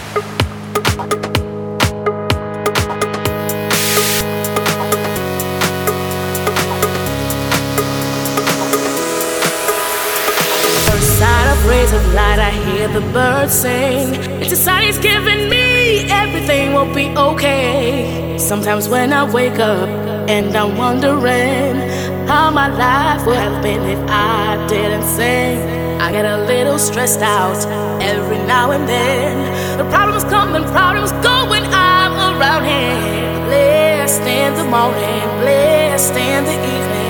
First sign of rays of light, I hear the birds sing. It's a sign he's giving me everything will be okay. Sometimes when I wake up and I'm wondering how my life would have been if I didn't sing, I get a little stressed out every now and then. The problems come and problems go when I'm around him. Blessed in the morning, blessed in the evening.